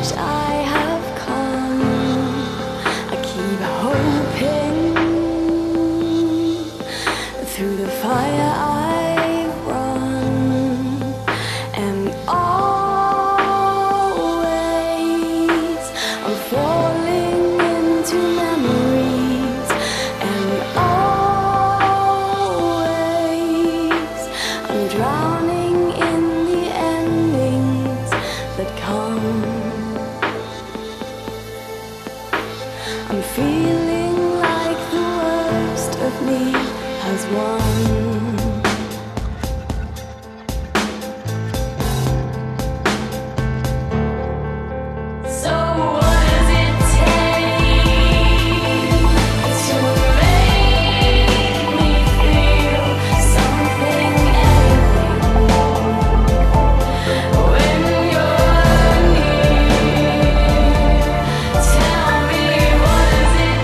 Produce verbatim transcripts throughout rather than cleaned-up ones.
edge I have come. I keep hoping. Through the fire I've run, and always I'm falling into memories, and always I'm drowning in the endings that come. I'm feeling like the worst of me has won. So what does it take to make me feel something, anything, when you're near? Tell me, what does it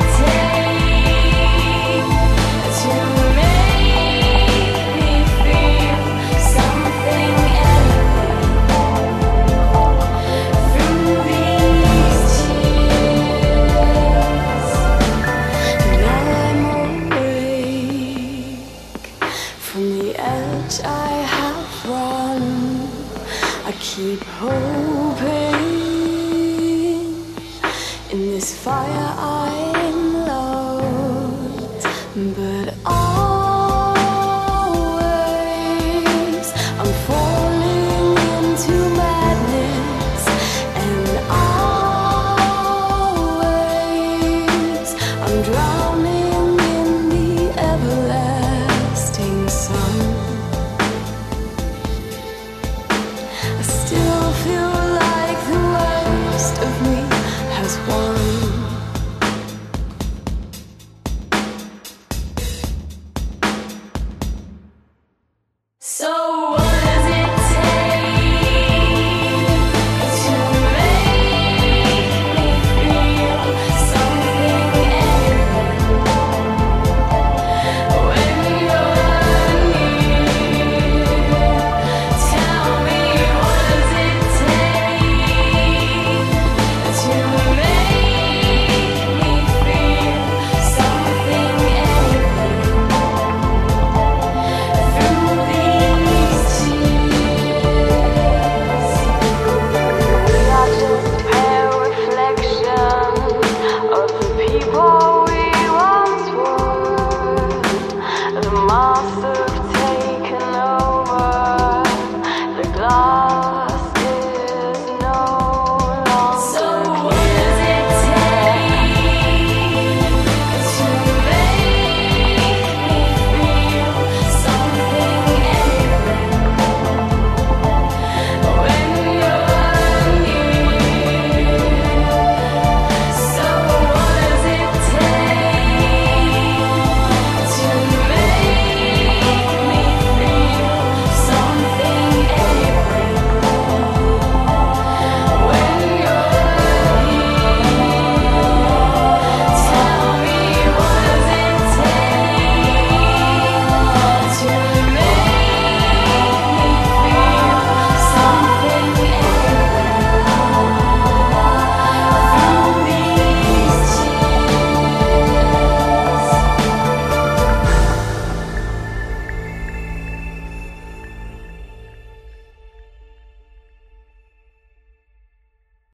take to make me feel something, anything, through these tears? Now I'm awake from the edge I have run. I keep hoping. In this fire I'm loved, but